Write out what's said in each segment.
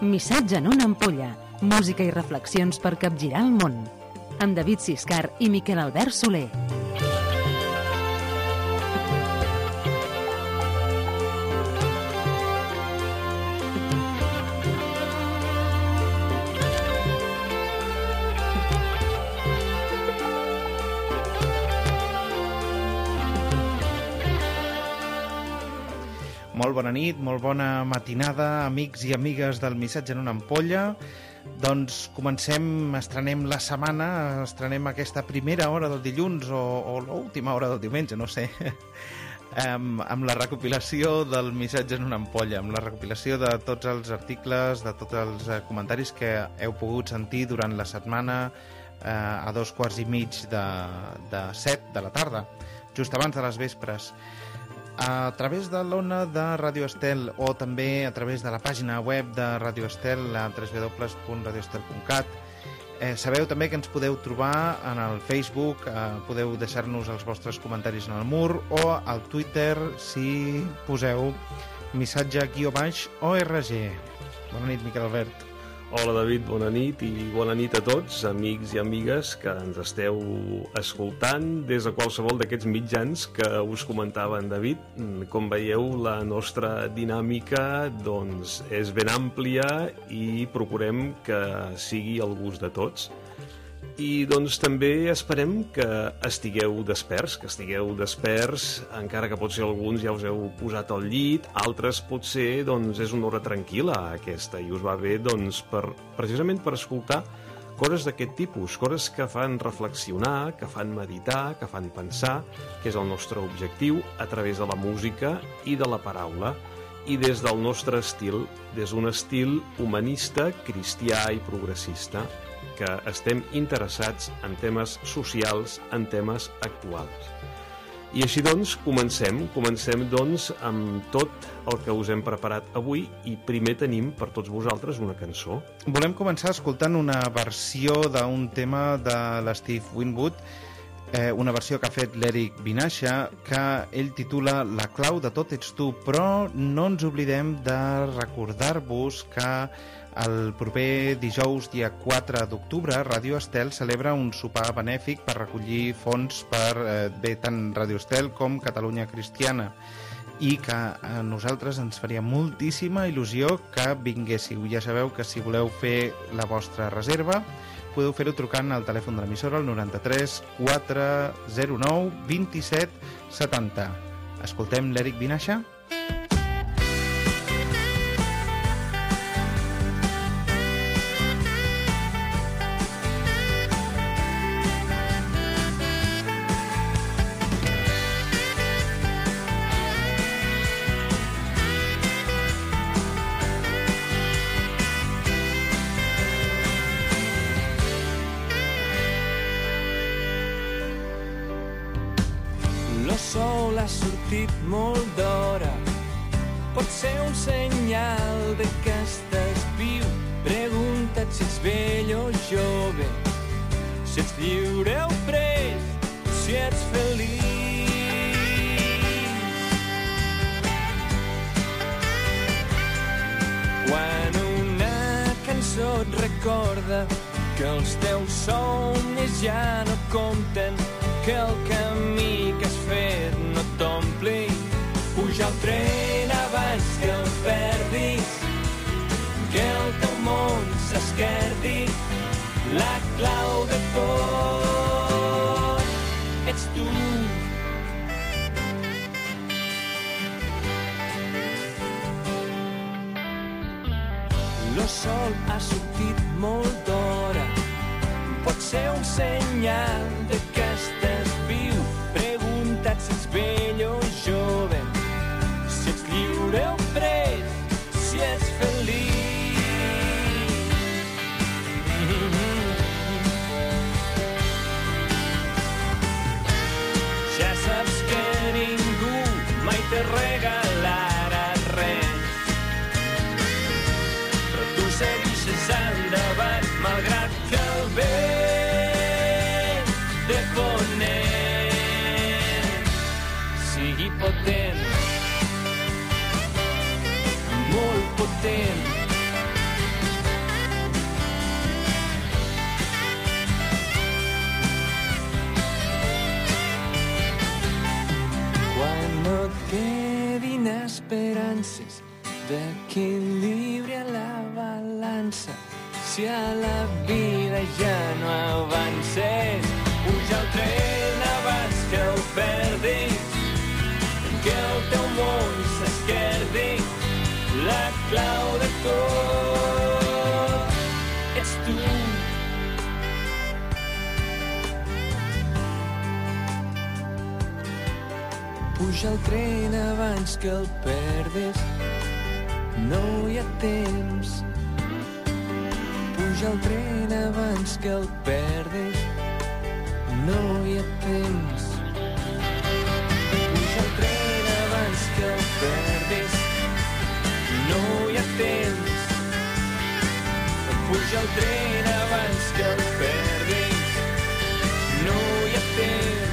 Missatge en una ampolla. Música i reflexions per capgirar el món. Amb David Siscar i Miquel Albert Soler. Molt bona nit, molt bona matinada, amics i amigues del Missatge en una ampolla. Doncs comencem, estrenem la setmana, estrenem aquesta primera hora del dilluns o l'última hora del diumenge, no sé, amb la recopilació del Missatge en una ampolla, amb la recopilació de tots els articles, de tots els comentaris que heu pogut sentir durant la setmana a 2:15 de 7 de la tarda, just abans de les vespres. A través de l'ona de Ràdio Estel o també a través de la pàgina web de Ràdio Estel, a www.radioestel.cat. Sabeu també que ens podeu trobar en el Facebook, podeu deixar-nos els vostres comentaris en el mur o al Twitter si poseu missatge_org. Bona nit, Miquel Albert. Hola, David, bona nit i bona nit a tots, amics i amigues que ens esteu escoltant des de qualsevol d'aquests mitjans que us comentava en David. Com veieu, la nostra dinàmica doncs, és ben àmplia i procurem que sigui al gust de tots. I doncs també esperem que estigueu desperts, encara que potser alguns ja us heu posat al llit, altres potser doncs, és una hora tranquil·la aquesta i us va bé doncs, precisament per escoltar coses d'aquest tipus, coses que fan reflexionar, que fan meditar, que fan pensar, que és el nostre objectiu a través de la música i de la paraula i des del nostre estil, des d'un estil humanista, cristià i progressista, que estem interessats en temes socials, en temes actuals. I així doncs comencem doncs amb tot el que us hem preparat avui i primer tenim per tots vosaltres una cançó. Volem començar escoltant una versió d'un tema de l'Steve Winwood, una versió que ha fet l'Eric Vinaixa, que ell titula La clau de tot ets tu, però no ens oblidem de recordar-vos que el proper dijous, dia 4 d'octubre, Ràdio Estel celebra un sopar benèfic per recollir fons per bé tant Ràdio Estel com Catalunya Cristiana i que a nosaltres ens faria moltíssima il·lusió que vinguéssiu. Ja sabeu que si voleu fer la vostra reserva podeu fer-ho trucant al telèfon de l'emissora al 93 409 27 70. Escoltem l'Eric Vinaixa. Sol ha sortit molt d'hora, pot ser un senyal de que estàs viu. Pregunta't si ets vell o jove, si ets lliure o pres, si ets feliç. Quan una cançó et recorda que els teus somnis ja no compten, que el camí que has fet no t'ompli, puja al tren abans que el perdis, que el teu món s'esquerdi. La clau de tot ets tu. El sol ha sortit molt d'hora, pot ser un senyal de que estàs viu. Pregunta't si ets vell o jove, si ets lliure o pres, si ets feliç. Ja saps que ningú mai te regalarà res, però tu segueixes endavant malgrat que el vent de ponent sigui potent, molt potent. d'equilibri a la balança. Si a la vida ja no avances, puja el tren abans que el perdis, que el teu món s'esquerdi. La clau de tot ets tu. Puja el tren abans que el perdis, no hi ha temps. Puja el tren abans que el perdis, no hi ha temps. Puja el tren abans que el perdis, no hi ha temps. Puja el tren abans que el perdis, no hi ha temps.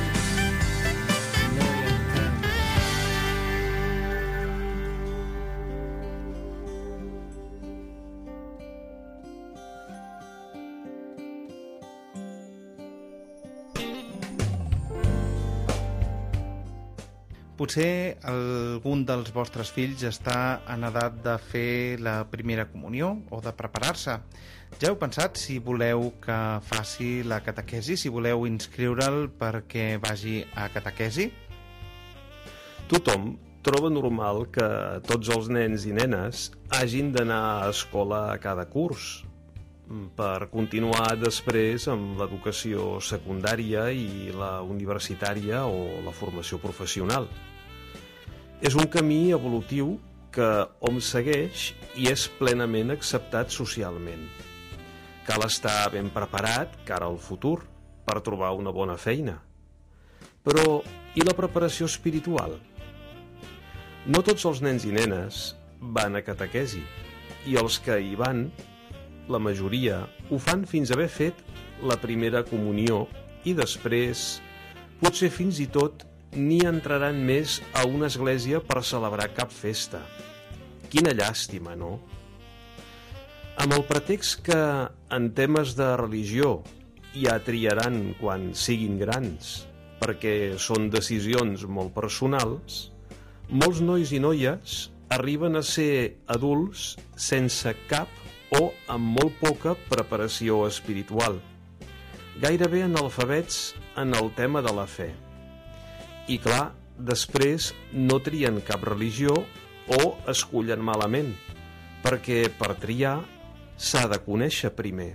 Potser algun dels vostres fills està en edat de fer la primera comunió o de preparar-se. Ja heu pensat si voleu que faci la catequesi, si voleu inscriure'l perquè vagi a catequesi? Tothom troba normal que tots els nens i nenes hagin d'anar a escola a cada curs per continuar després amb l'educació secundària i la universitària o la formació professional. És un camí evolutiu que hom segueix i és plenament acceptat socialment. Cal estar ben preparat cara al futur per trobar una bona feina. Però i la preparació espiritual? No tots els nens i nenes van a catequesi i els que hi van, la majoria, ho fan fins a haver fet la primera comunió i després, potser fins i tot, ni entraran més a una església per celebrar cap festa. Quina llàstima, no? Amb el pretext que en temes de religió ja triaran quan siguin grans, perquè són decisions molt personals, molts nois i noies arriben a ser adults sense cap o amb molt poca preparació espiritual, gairebé analfabets en el tema de la fe. I clar, després no trien cap religió o escullen malament, perquè per triar s'ha de conèixer primer.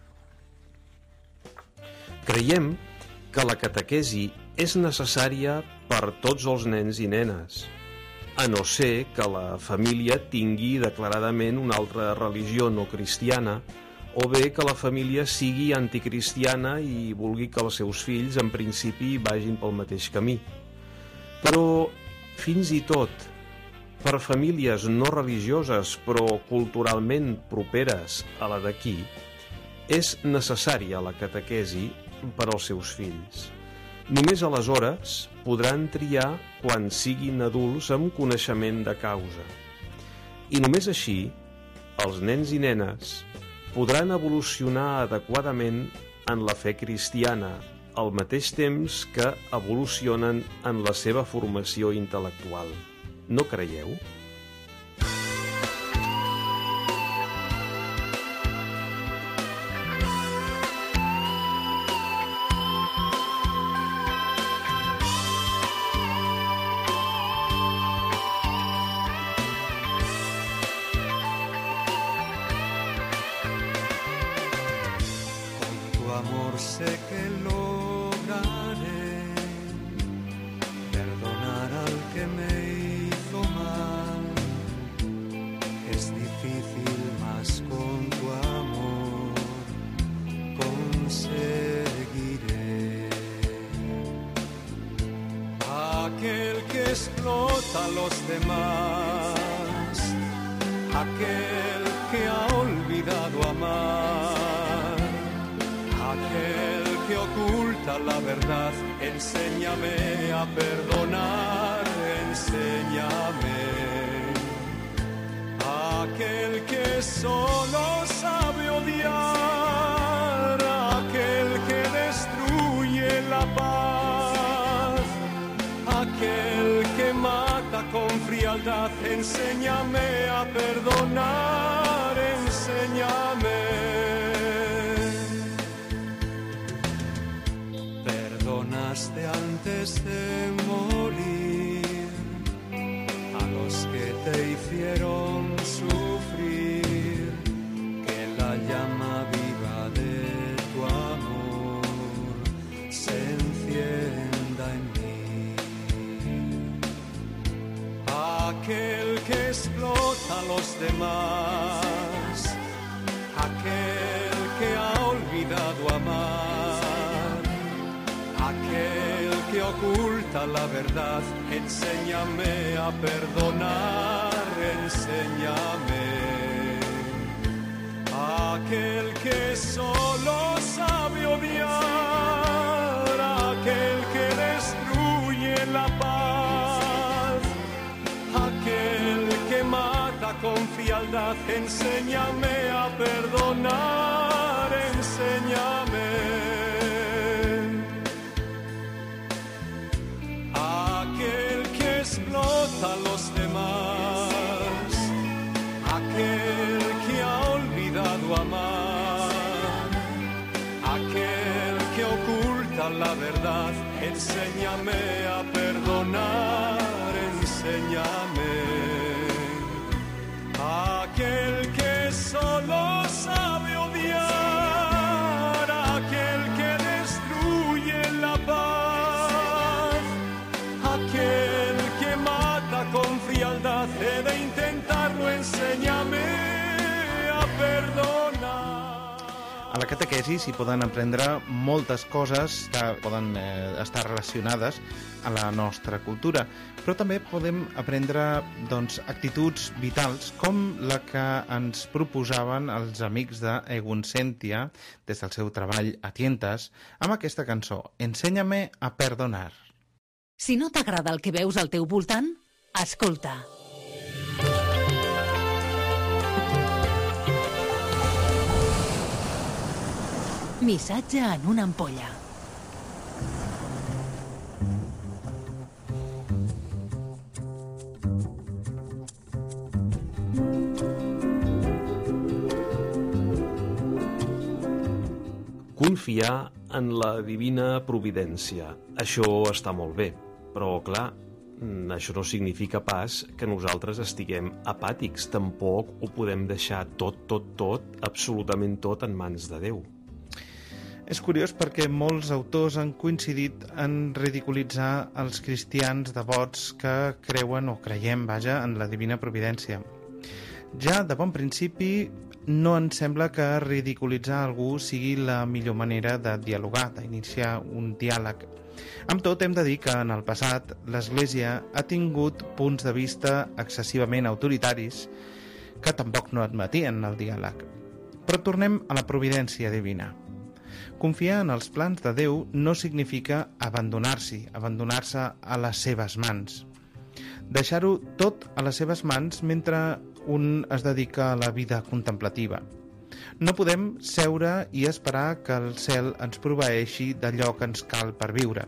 Creiem que la catequesi és necessària per tots els nens i nenes, a no ser que la família tingui declaradament una altra religió no cristiana o bé que la família sigui anticristiana i vulgui que els seus fills en principi vagin pel mateix camí. Però fins i tot per famílies no religioses però culturalment properes a la d'aquí és necessària la catequesi per als seus fills. Només aleshores podran triar quan siguin adults amb coneixement de causa. I només així, els nens i nenes podran evolucionar adequadament en la fe cristiana, al mateix temps que evolucionen en la seva formació intel·lectual. No creieu? Sé que lograré perdonar al que me hizo mal. Es difícil, mas con tu amor conseguiré. Aquel que explota a los demás, aquel que ha olvidado amar, aquel que oculta la verdad, enséñame a perdonar, enséñame. Aquel que solo sabe odiar, aquel que destruye la paz, aquel que mata con frialdad, enséñame a perdonar, enséñame. Perdonaste antes de morir a los que te hicieron sufrir, que la llama viva de tu amor se encienda en mí. Aquel que explota a los demás, aquel que ha olvidado amar, aquel que oculta la verdad, enséñame a perdonar, enséñame. Aquel que solo sabe odiar, aquel que destruye la paz, aquel que mata con frialdad, enséñame a perdonar, enséñame. Aquel que explota a los demás, aquel que ha olvidado amar, aquel que oculta la verdad, enséñame a perdonar, enséñame. Aquel que solo sabe odiar, aquel que destruye la paz, aquel que mata con frialdad, he de intentarlo, enséñame a perdonar. A la catequesi s'hi poden aprendre moltes coses que poden estar relacionades a la nostra cultura, però també podem aprendre actituds vitals com la que ens proposaven els amics d'Egun Sentia des del seu treball a Tientes amb aquesta cançó, Enséñame a perdonar. Si no t'agrada el que veus al teu voltant, escolta. Missatge en una ampolla. Confiar en la divina providència. Això està molt bé, però, clar, això no significa pas que nosaltres estiguem apàtics. Tampoc ho podem deixar tot, absolutament tot en mans de Déu. És curiós perquè molts autors han coincidit en ridiculitzar els cristians devots que creuen o creiem, en la divina providència. Ja de bon principi no ens sembla que ridiculitzar algú sigui la millor manera de dialogar, d'iniciar un diàleg. Amb tot, hem de dir que en el passat l'Església ha tingut punts de vista excessivament autoritaris que tampoc no admetien el diàleg. Però tornem a la providència divina. Confiar en els plans de Déu no significa abandonar-se a les seves mans. Deixar-ho tot a les seves mans mentre un es dedica a la vida contemplativa. No podem seure i esperar que el cel ens proveeixi d'allò que ens cal per viure.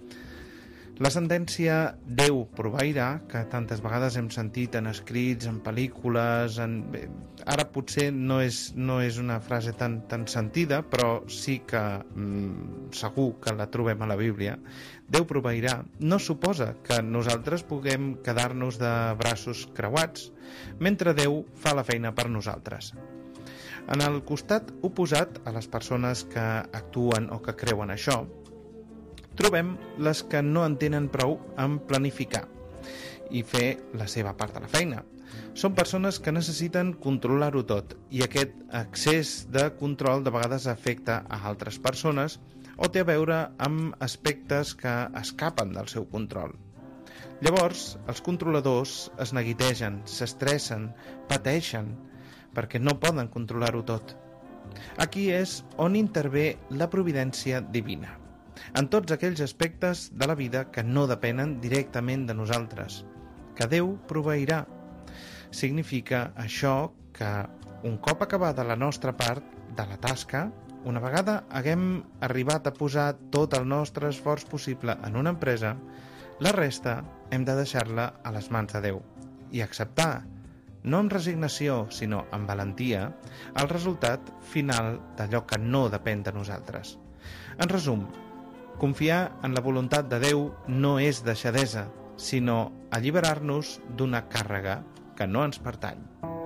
La sentència Déu proveirà, que tantes vegades hem sentit en escrits, en pel·lícules, ara potser no és una frase tan sentida, però sí que segur que la trobem a la Bíblia. Déu proveirà no suposa que nosaltres puguem quedar-nos de braços creuats mentre Déu fa la feina per nosaltres. En el costat oposat a les persones que actuen o que creuen això, trobem les que no en tenen prou en planificar i fer la seva part de la feina. Són persones que necessiten controlar-ho tot i aquest excés de control de vegades afecta a altres persones o té a veure amb aspectes que escapen del seu control. Llavors, els controladors es neguitegen, s'estressen, pateixen, perquè no poden controlar-ho tot. Aquí és on intervé la providència divina, en tots aquells aspectes de la vida que no depenen directament de nosaltres, que Déu proveirà. Significa això que, un cop acabada la nostra part de la tasca, una vegada haguem arribat a posar tot el nostre esforç possible en una empresa, la resta hem de deixar-la a les mans de Déu. i acceptar, no amb resignació, sinó amb valentia, el resultat final d'allò que no depèn de nosaltres. En resum, confiar en la voluntat de Déu no és deixadesa, sinó alliberar-nos d'una càrrega que no ens pertany.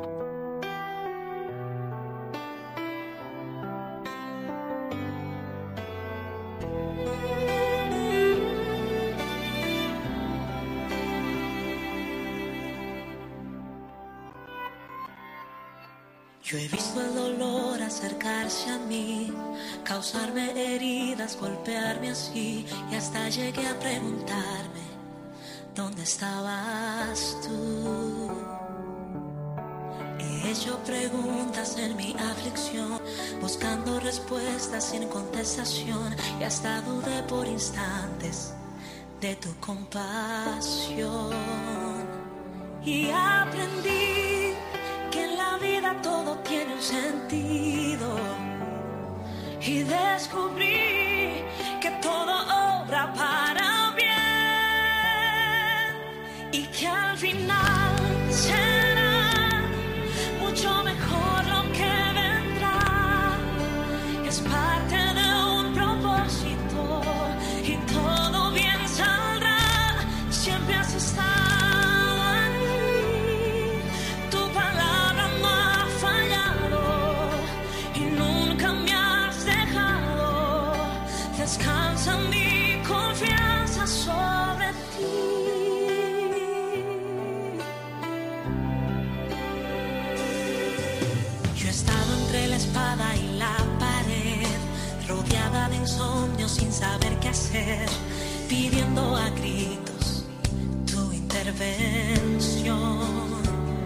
Yo he visto el dolor acercarse a mí, causarme heridas, golpearme así, y hasta llegué a preguntarme, ¿dónde estabas tú? He hecho preguntas en mi aflicción, buscando respuestas sin contestación, y hasta dudé por instantes de tu compasión. Y aprendí que en la vida todo tiene un sentido, y descubrí que todo obra para bien, y que al final será mucho mejor lo que vendrá. Es parte de un propósito y todo bien saldrá. Siempre has estado. Descansa mi confianza sobre ti. Yo he estado entre la espada y la pared, rodeada de insomnio sin saber qué hacer, pidiendo a gritos tu intervención.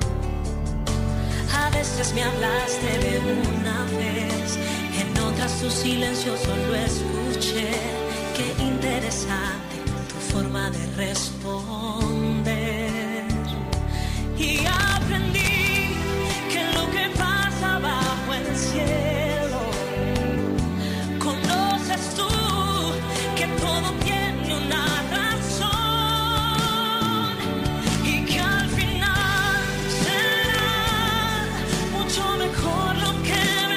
A veces me hablaste de una vez, en otras tu silencio solo escuché. Qué interesante tu forma de responder. Y aprendí que lo que pasa bajo el cielo, conoces tú que todo tiene una razón, y que al final será mucho mejor lo que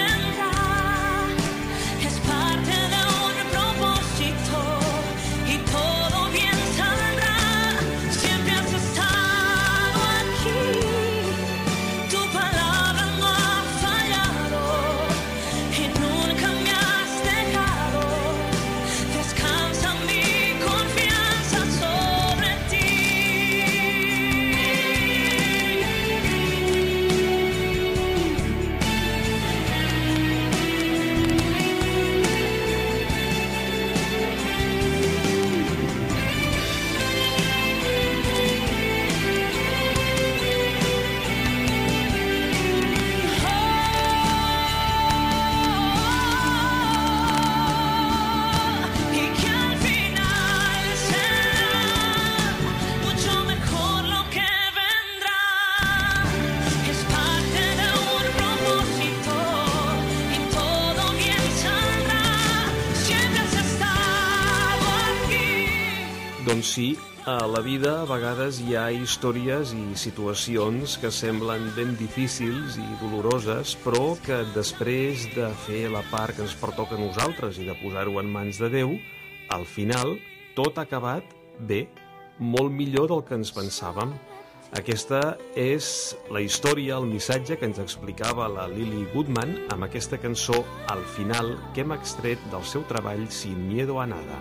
Doncs sí, a la vida a vegades hi ha històries i situacions que semblen ben difícils i doloroses, però que després de fer la part que ens pertoca a nosaltres i de posar-ho en mans de Déu, al final tot ha acabat bé, molt millor del que ens pensàvem. Aquesta és la història, el missatge que ens explicava la Lily Goodman amb aquesta cançó Al final, que hem extret del seu treball Sin miedo a nada.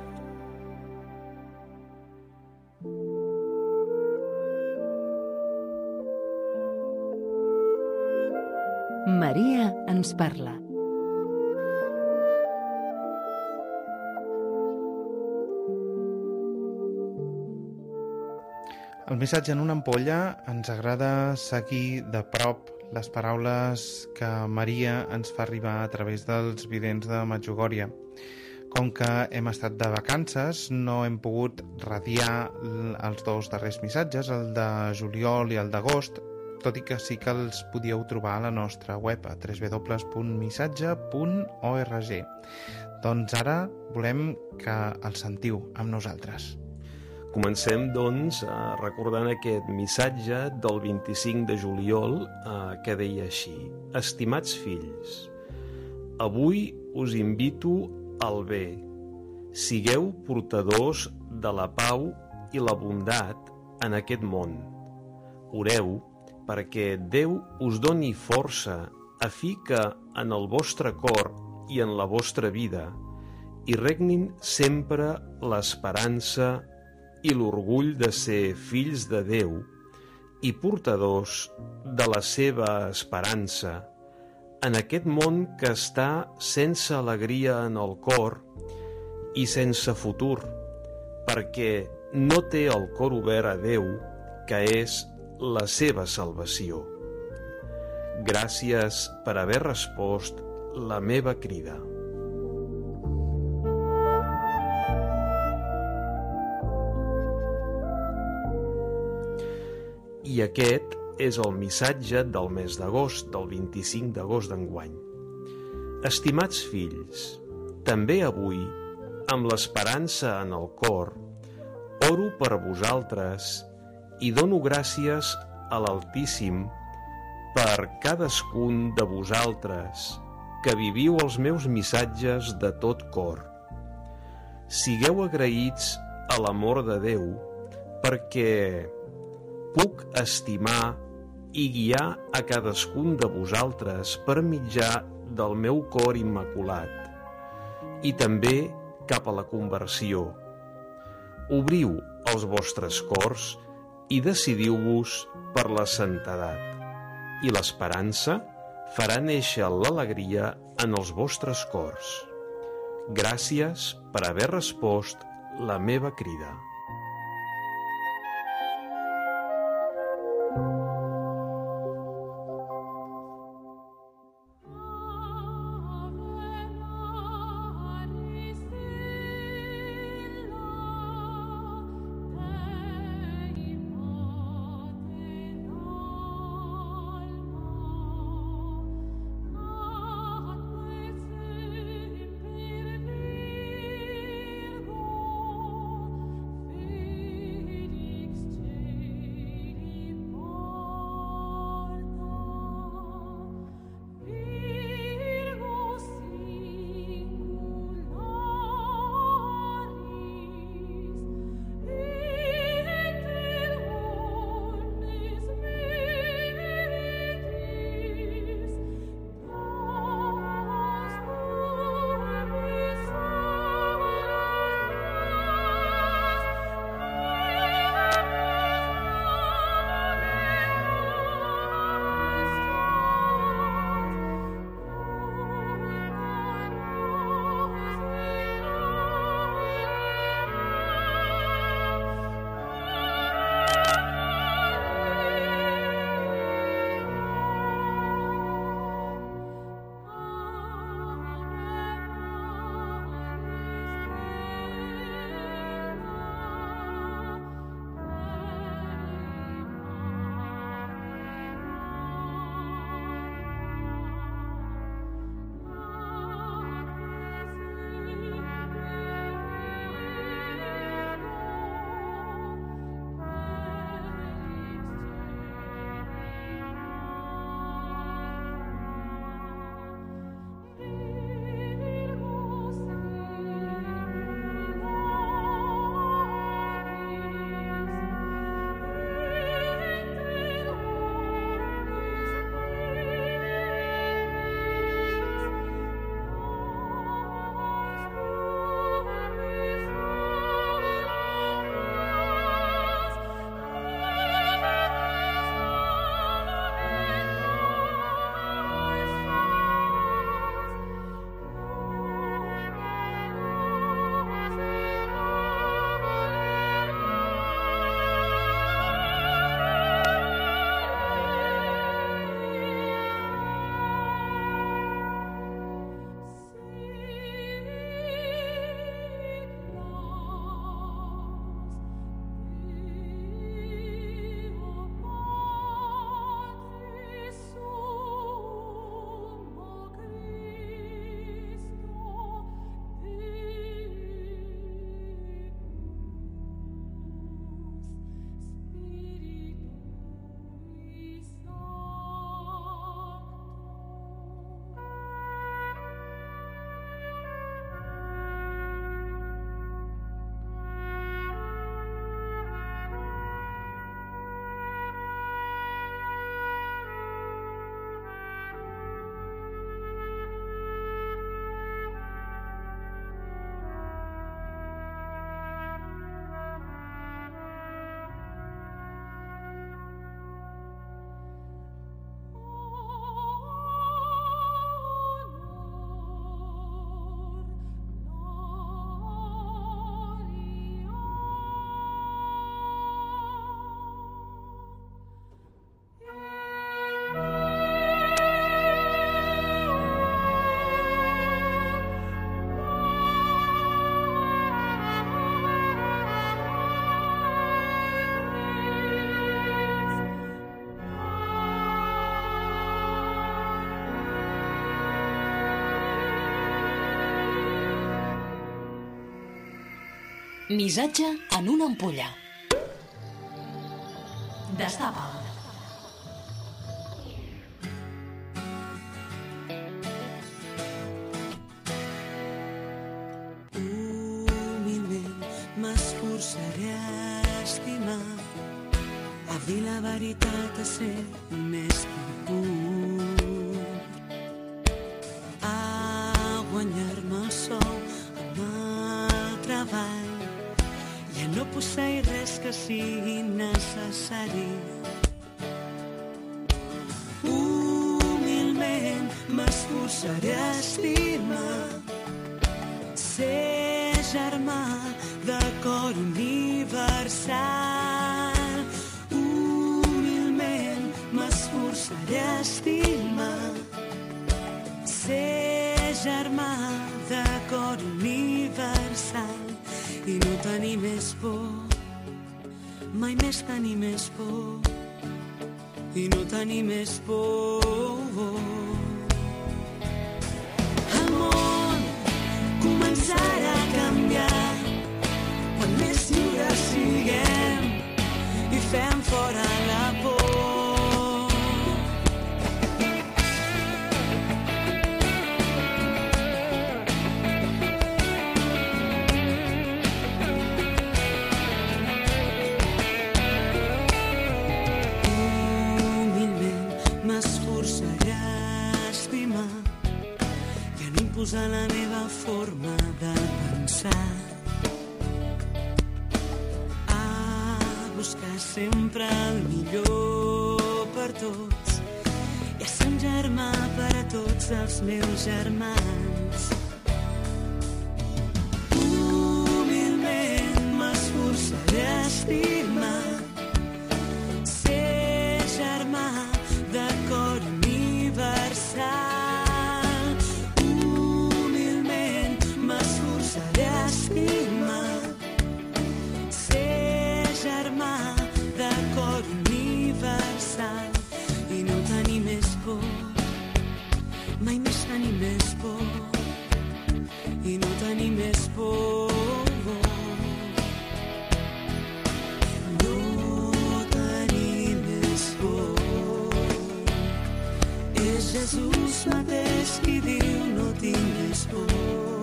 Maria ens parla. El missatge en una ampolla ens agrada seguir de prop les paraules que Maria ens fa arribar a través dels vidents de Medjugorje. Com que hem estat de vacances, no hem pogut radiar els dos darrers missatges, el de juliol i el d'agost, tot i que sí que els podíeu trobar a la nostra web, a www.missatge.org. Doncs ara volem que els sentiu amb nosaltres. Comencem, doncs, recordant aquest missatge del 25 de juliol que deia així: Estimats fills, avui us invito al bé. Sigueu portadors de la pau i la bondat en aquest món. Oreu perquè Déu us doni força a fi que en el vostre cor i en la vostra vida hi regnin sempre l'esperança i l'orgull de ser fills de Déu i portadors de la seva esperança en aquest món que està sense alegria en el cor i sense futur, perquè no té el cor obert a Déu, que és la seva salvació. Gràcies per haver respost la meva crida. I aquest és el missatge del mes d'agost, del 25 d'agost d'enguany. Estimats fills, també avui, amb l'esperança en el cor, oro per vosaltres i dono gràcies a l'Altíssim per cadascun de vosaltres que viviu els meus missatges de tot cor. Sigueu agraïts a l'amor de Déu perquè puc estimar i guiar a cadascun de vosaltres per mitjà del meu cor immaculat i també cap a la conversió. Obriu els vostres cors i decidiu-vos per la santedat i l'esperança farà néixer l'alegria en els vostres cors. Gràcies per haver respost la meva crida. Missatge en una ampolla. Destapa'l. Humilment m'esforçaré a estimar, a dir la veritat, a ser més pur, a guanyar-me el sou amb el treball i a no posseir res que sigui necessari. Humilment m'esforçaré a estimar, ser germà de cor universal. Humilment m'esforçaré a estimar, ser germà de cor universal i no tenir més por, mai més tenir més por i no tenir més por. El món començarà a canviar quan més lliures siguem i fem fora la por. M'esforçaré a estimar i a no imposar la meva forma de pensar, a buscar sempre el millor per tots i a ser un germà per a tots els meus germans. Humilment m'esforçaré a estimar, ser germà de cor universal. Humilment m'esforçaré a estimar, ser germà de cor universal i no tenir més por, mai més tenir més por i no tenir més por. Jesús mateix qui diu no tinc més por,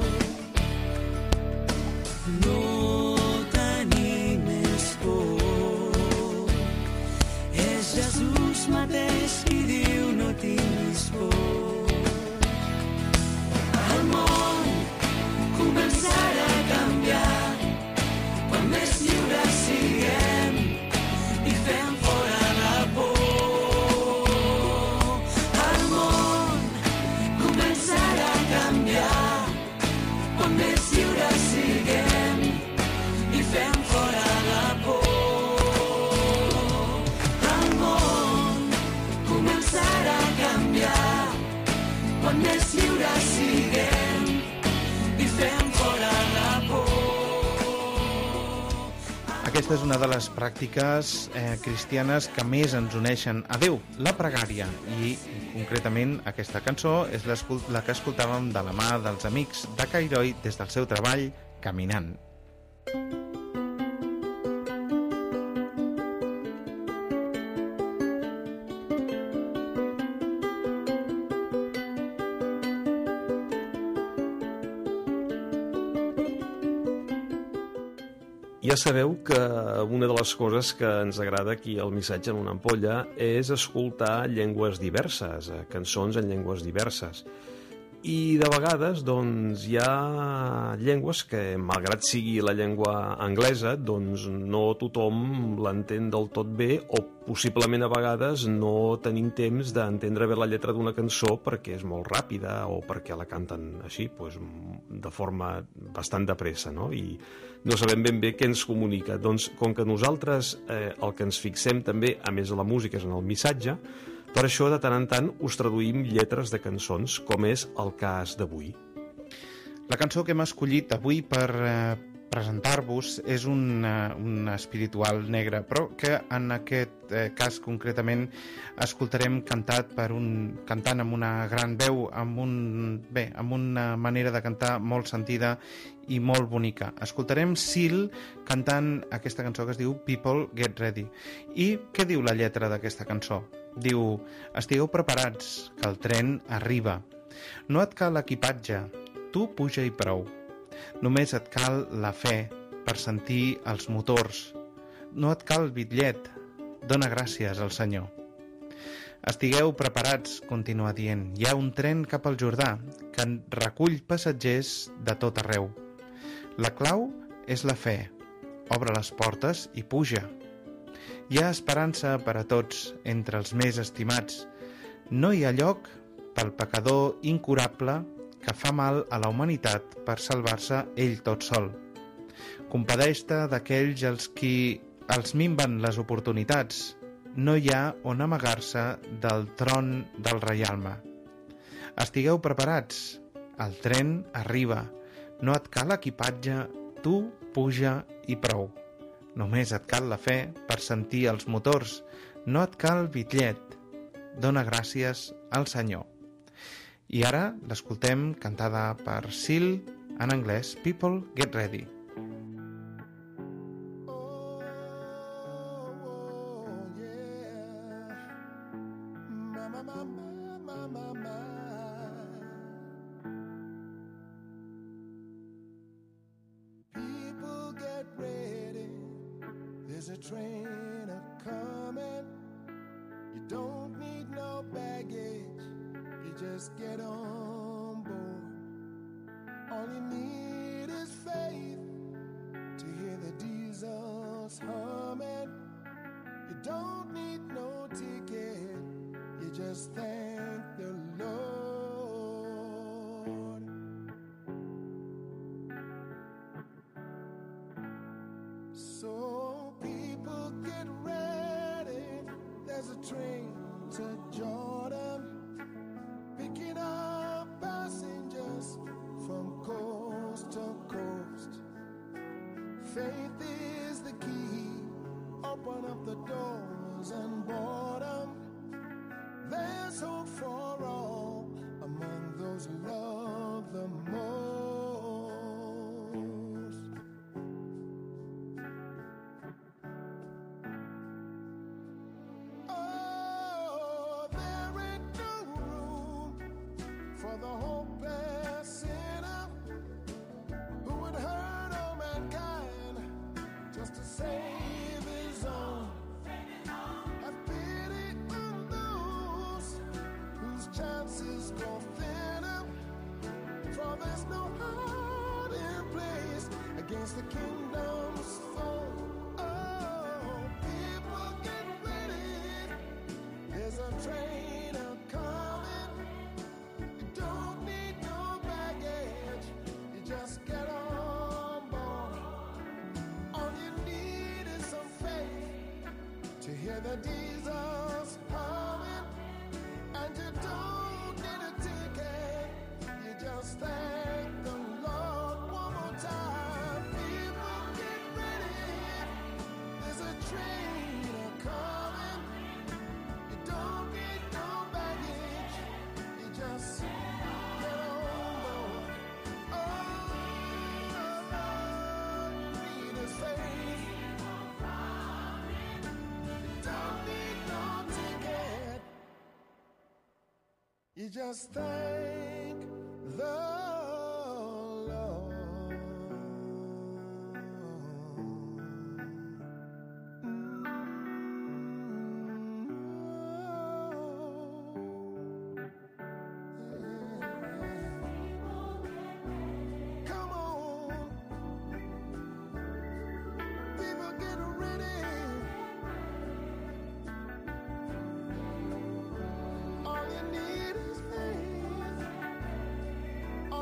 no tenir més por. És Jesús mateix qui diu no tinc més por. El món començarà a canviar quan més lliures siguem i fem fora la por. Més lliures siguem i fem fora la por. El món començarà a canviar quan més lliures siguem i fem fora la por. Aquesta és una de les pràctiques cristianes que més ens uneixen a Déu, la pregària, i concretament aquesta cançó és la que escoltàvem de la mà dels Amics de Cairoi des del seu treball Caminant. Ja sabeu que una de les coses que ens agrada aquí al Missatge en una ampolla és escoltar llengües diverses, cançons en llengües diverses. I de vegades doncs, hi ha llengües que, malgrat sigui la llengua anglesa, doncs no tothom l'entén del tot bé, o possiblement a vegades no tenim temps d'entendre bé la lletra d'una cançó perquè és molt ràpida o perquè la canten així, doncs, de forma bastant de pressa, no? I no sabem ben bé què ens comunica. Doncs, com que nosaltres el que ens fixem també, a més de la música, és en el missatge, per això de tant en tant us traduïm lletres de cançons, com és el cas d'avui. La cançó que hem escollit avui per presentar-vos és un espiritual negre, però que en aquest cas concretament escoltarem cantant amb una gran veu, amb una manera de cantar molt sentida i molt bonica. Escoltarem Seal cantant aquesta cançó que es diu People Get Ready. I què diu la lletra d'aquesta cançó? Diu: estigueu preparats, que el tren arriba. No et cal equipatge, tu puja i prou. Només et cal la fe per sentir els motors. No et cal bitllet, dona gràcies al Senyor. Estigueu preparats, continua dient. Hi ha un tren cap al Jordà que recull passatgers de tot arreu. La clau és la fe. Obre les portes i puja. Hi ha esperança per a tots entre els més estimats. No hi ha lloc pel pecador incurable que fa mal a la humanitat per salvar-se ell tot sol. Compadeix-te d'aquells als qui els minven les oportunitats. No hi ha on amagar-se del tron del reialme. Estigueu preparats. El tren arriba. No et cal equipatge, tu puja i prou. Només et cal la fe per sentir els motors. No et cal bitllet. Dona gràcies al Senyor. I ara l'escoltem cantada per Seal en anglès, People Get Ready. People get ready, there's a train a-coming. You don't need no baggage, you just get on board. All you need is faith to hear the diesels humming. You don't need no ticket, you just thank the Lord. So people get ready, there's a train to Jordan, picking up passengers from coast to coast. Faith is the key, open up the doors and board 'em. There's hope for all among those who love the most. Oh, there ain't no room for the hopeless sinner who would hurt all mankind just to save his own. Have pity on those whose chances go thinner, for there's no hiding place against the kingdom's foe. Oh, people get ready, there's a train a-coming. You don't need no baggage, you just get on board. All you need is some faith to hear the diesels humming. And you don't need a ticket, you just thank the Lord one more time. People get ready, there's a train a-coming. You don't need no baggage, you just get on board. All you need is faith. You don't need no ticket, you just thank the Lord. Come on, people get ready. All you need is faith.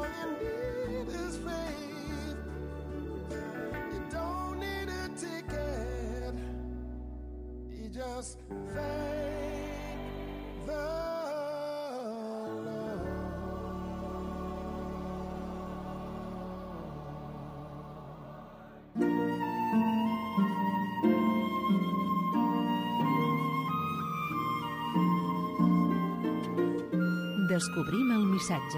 Descobrim el missatge.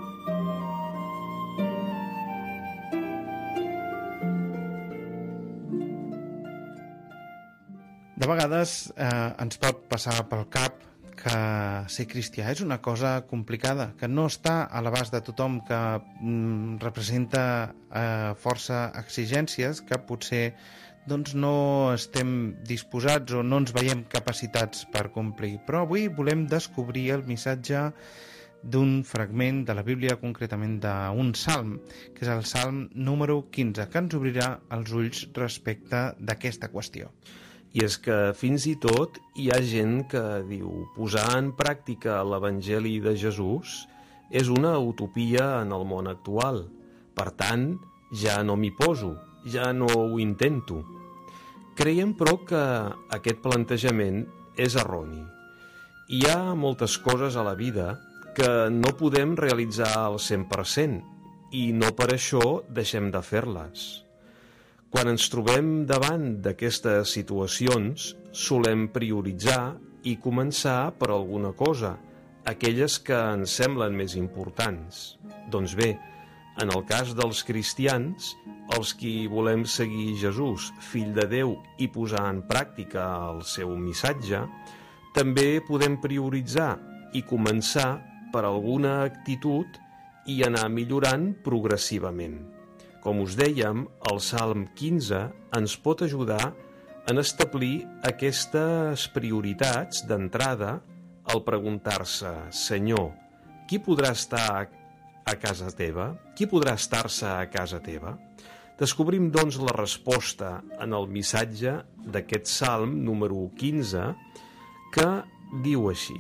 De vegades ens pot passar pel cap que ser cristià és una cosa complicada, que no està a l'abast de tothom, que representa força exigències que potser doncs, no estem disposats o no ens veiem capacitats per complir. Però avui volem descobrir el missatge d'un fragment de la Bíblia, concretament d'un salm, que és el salm número 15, que ens obrirà els ulls respecte d'aquesta qüestió. I és que fins i tot hi ha gent que diu posar en pràctica l'Evangeli de Jesús és una utopia en el món actual. Per tant, ja no m'hi poso, ja no ho intento. Creiem, però, que aquest plantejament és erroni. Hi ha moltes coses a la vida que no podem realitzar al 100% i no per això deixem de fer-les. Quan ens trobem davant d'aquestes situacions, solem prioritzar i començar per alguna cosa, aquelles que ens semblen més importants. Doncs bé, en el cas dels cristians, els qui volem seguir Jesús, fill de Déu, i posar en pràctica el seu missatge, també podem prioritzar i començar per alguna actitud i anar millorant progressivament. Com us dèiem, el Salm 15 ens pot ajudar en establir aquestes prioritats d'entrada al preguntar-se: Senyor, qui podrà estar a casa teva? Qui podrà estar-se a casa teva? Descobrim, doncs, la resposta en el missatge d'aquest Salm número 15, que diu així.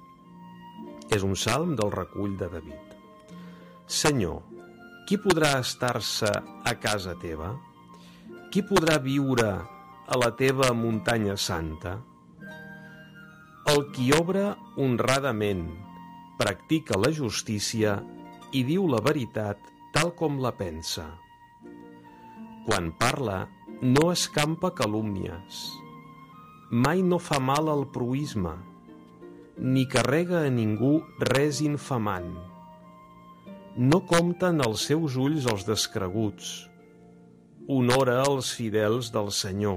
És un salm del recull de David. Senyor, qui podrà estar-se a casa teva? Qui podrà viure a la teva muntanya santa? El qui obra honradament, practica la justícia i diu la veritat tal com la pensa. Quan parla, no escampa calúmnies. Mai no fa mal al proïsme, ni carrega a ningú res infamant. No compten als seus ulls els descreguts. Honora els fidels del Senyor.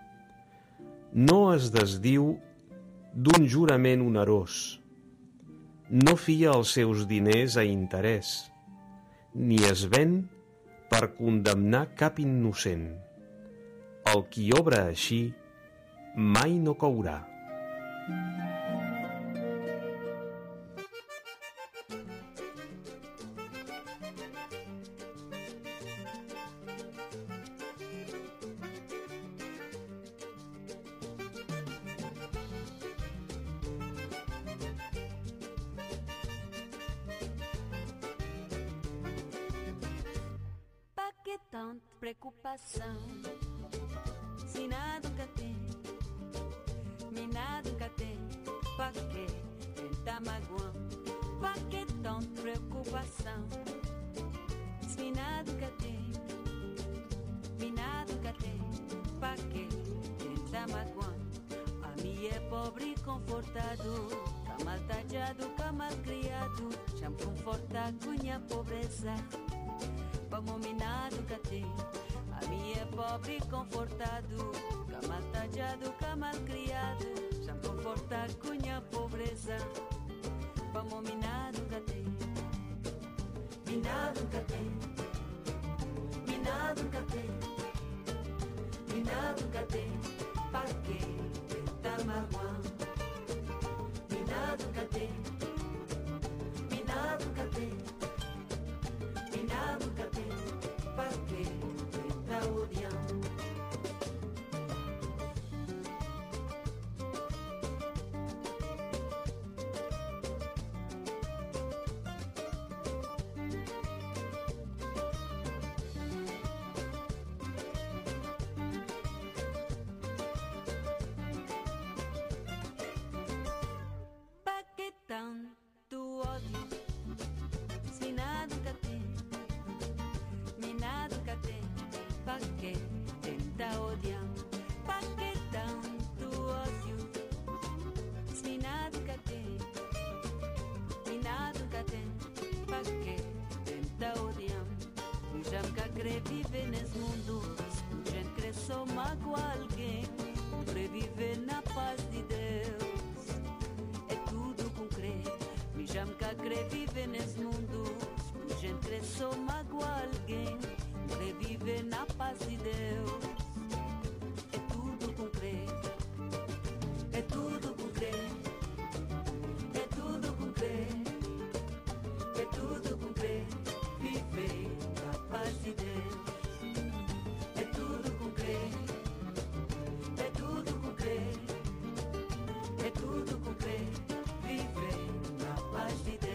No es desdiu d'un jurament onerós. No fia els seus diners a interès, ni es ven per condemnar cap innocent. El qui obra així mai no caurà. Que tanta preocupação, se nada nunca tem, me nada nunca tem, pra que tentar magoar? Pra que tanta preocupação, se nada nunca tem, me nada nunca tem, pra que tentar magoar? A mim é pobre e confortado, cá mal tadjado, cá mal criado, já me conforta com minha pobreza. Vamos minar nunca tem. A mim é pobre e confortado, cá mal tadjado, cá mal criado, já me conforta com minha pobreza. Vamos minar nunca tem. Minar nunca tem. Minar nunca tem. Minar nunca tem. Pra que tentar magoar? Minar nunca tem. Minar nunca tem. Minar nunca tem. Pra que tentar odiar? viver na paz de Deus. É tudo com crer, é tudo com crer, é tudo com crer, é tudo com crer, viver na paz de Deus. É tudo com crer, é tudo com crer, é tudo com crer, viver na paz de Deus.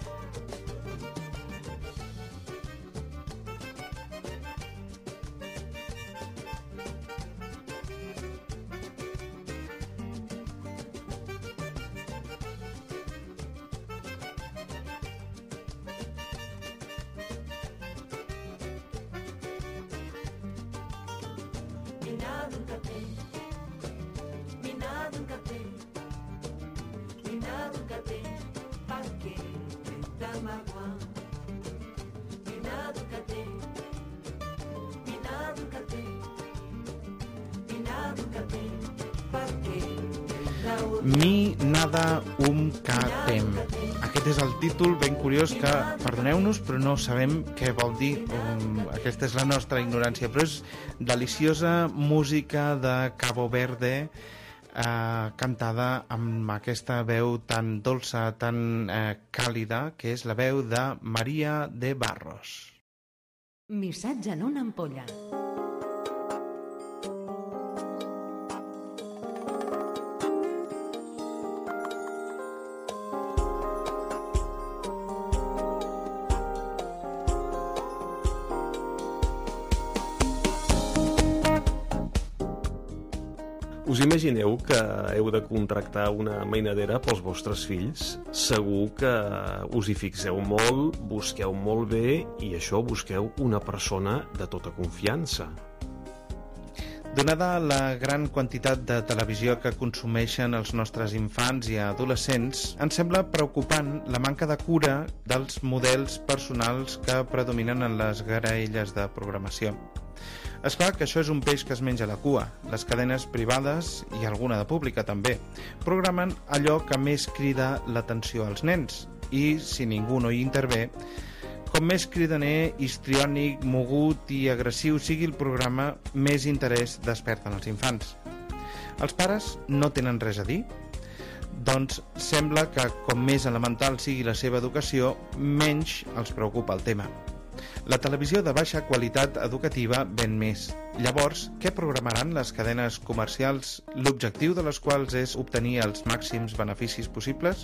Mina nunca tem, mina nunca tem, mina nunca tem, pa' que tá magoando. Mina nunca tem, mina nunca tem, mina nunca tem, pa' que tá o... Mi nada catem. Aquest és el títol ben curiós que, perdoneu-nos, però no sabem què vol dir. Aquesta és la nostra ignorància, però és deliciosa música de Cabo Verde, cantada amb aquesta veu tan dolça, tan càlida, que és la veu de Maria de Barros. Missatge en una ampolla. Us imagineu que heu de contractar una mainadera pels vostres fills? Segur que us hi fixeu molt, busqueu molt bé i això busqueu una persona de tota confiança. Donada la gran quantitat de televisió que consumeixen els nostres infants i adolescents, ens sembla preocupant la manca de cura dels models personals que predominen en les graelles de programació. És clar que això és un peix que es menja la cua. Les cadenes privades, i alguna de pública també, programen allò que més crida l'atenció als nens. I, si ningú no hi intervé, com més cridaner, histriònic, mogut i agressiu sigui el programa, més interès desperten els infants. Els pares no tenen res a dir? Doncs sembla que com més elemental sigui la seva educació, menys els preocupa el tema. La televisió de baixa qualitat educativa ven més. Llavors, què programaran les cadenes comercials, l'objectiu de les quals és obtenir els màxims beneficis possibles?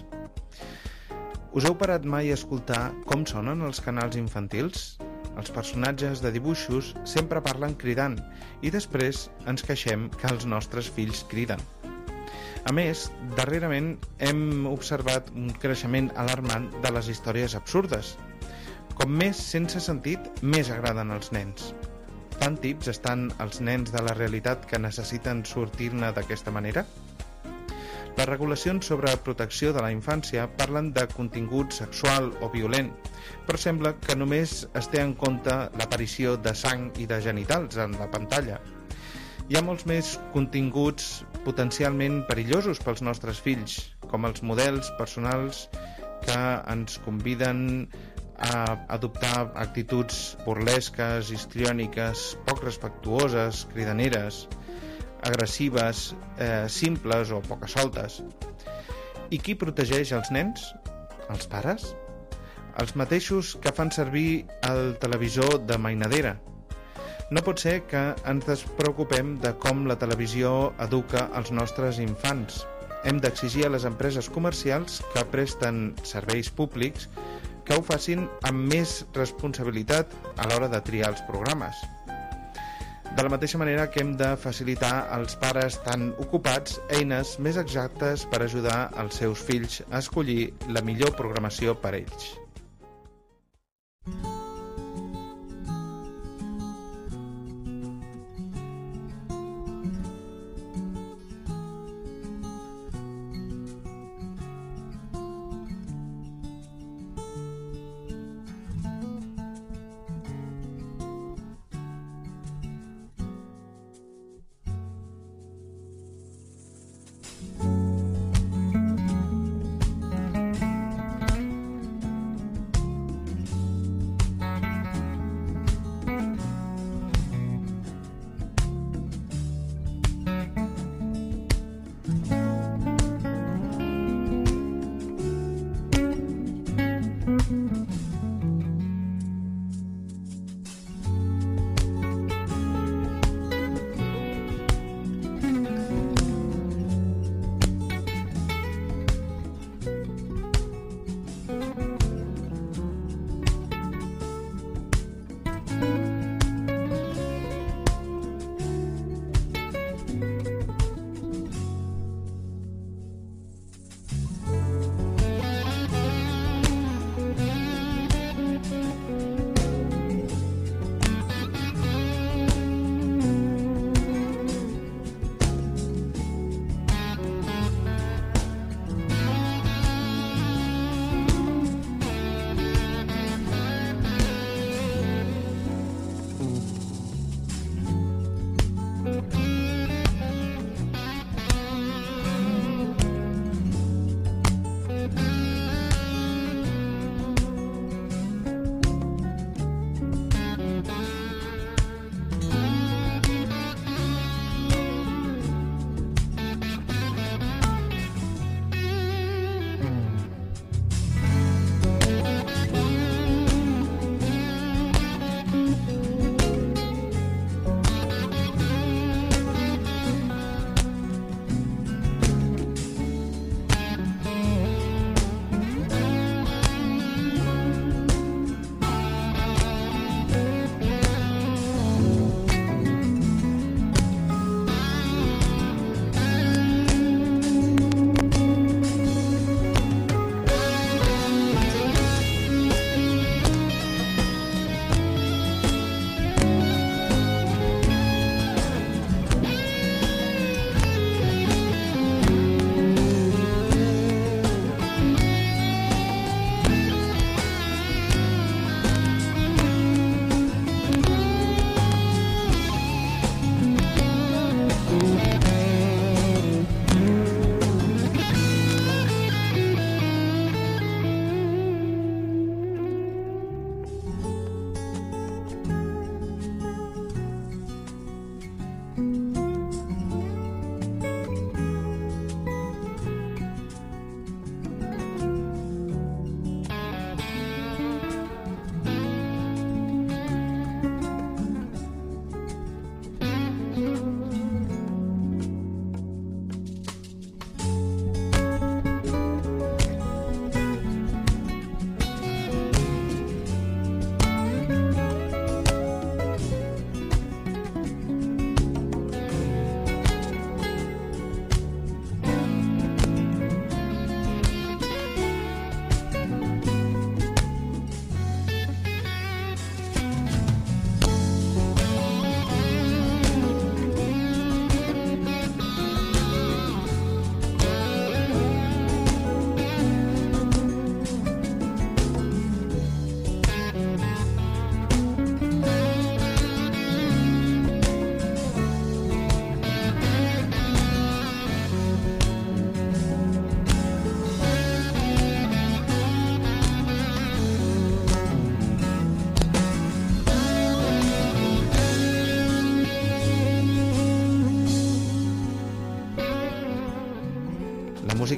Us heu parat mai a escoltar com sonen els canals infantils? Els personatges de dibuixos sempre parlen cridant i després ens queixem que els nostres fills criden. A més, darrerament hem observat un creixement alarmant de les històries absurdes. Com més sense sentit, més agraden als nens. Tan tips estan els nens de la realitat que necessiten sortir-ne d'aquesta manera? Les regulacions sobre protecció de la infància parlen de contingut sexual o violent, però sembla que només es té en compte l'aparició de sang i de genitals en la pantalla. Hi ha molts més continguts potencialment perillosos pels nostres fills, com els models personals que ens conviden a adoptar actituds burlesques, histriòniques, poc respectuoses, cridaneres, agressives, simples o poc soltes. I qui protegeix els nens? Els pares? Els mateixos que fan servir el televisor de mainadera. No pot ser que ens despreocupem de com la televisió educa els nostres infants. Hem d'exigir a les empreses comercials que presten serveis públics que ho facin amb més responsabilitat a l'hora de triar els programes. De la mateixa manera que hem de facilitar als pares tan ocupats eines més exactes per ajudar els seus fills a escollir la millor programació per a ells.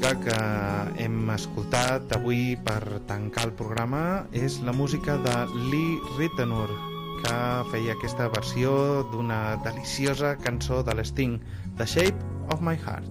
música que hem escoltat avui per tancar el programa és la música de Lee Ritenour, que feia aquesta versió d'una deliciosa cançó de l'Sting, The Shape of My Heart.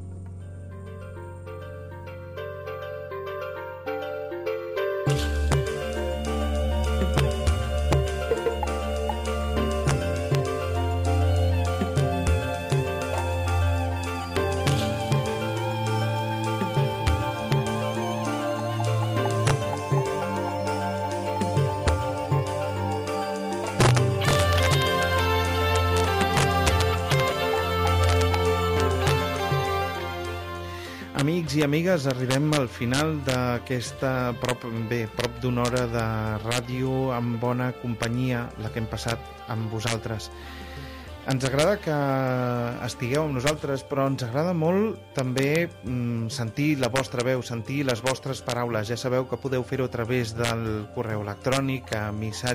Amics i amigues, arribem al final d'aquesta prop d'una hora de ràdio amb bona companyia, la que hem passat amb vosaltres. Ens agrada que estigueu amb nosaltres, però ens agrada molt també sentir la vostra veu, sentir les vostres paraules. Ja sabeu que podeu fer-ho a través del correu electrònic a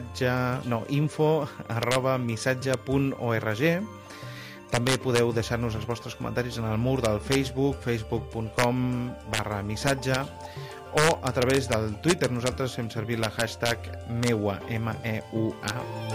info@missatge.org. També podeu deixar-nos els vostres comentaris en el mur del Facebook, facebook.com/missatge, o a través del Twitter. Nosaltres fem servir la hashtag MEUA, M-E-U-A.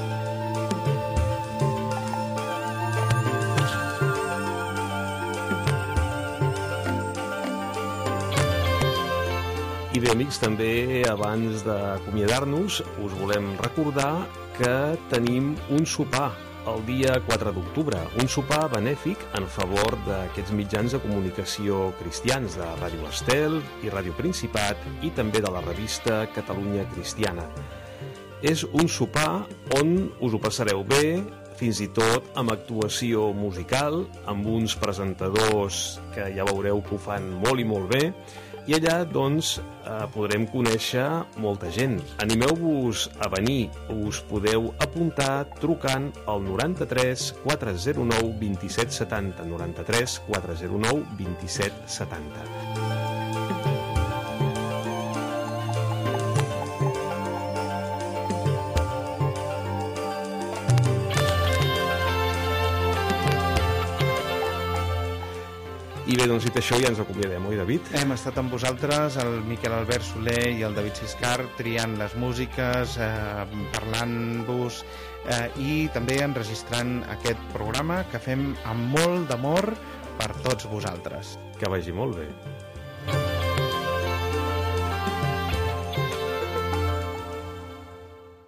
I bé, amics, també abans d'acomiadar-nos us volem recordar que tenim un sopar el dia 4 d'octubre, un sopar benèfic en favor d'aquests mitjans de comunicació cristians, de Ràdio Estel i Ràdio Principat, i també de la revista Catalunya Cristiana. És un sopar on us ho passareu bé, fins i tot amb actuació musical, amb uns presentadors que ja veureu que ho fan molt i molt bé, i allà, doncs, podrem conèixer molta gent. Animeu-vos a venir. Us podeu apuntar trucant al 93 409 2770. 93 409 2770. I bé, doncs dit això, ja ens acomiadem, oi, David? Hem estat amb vosaltres, el Miquel Albert Soler i el David Siscar, triant les músiques, parlant-vos i també enregistrant aquest programa que fem amb molt d'amor per tots vosaltres. Que vagi molt bé.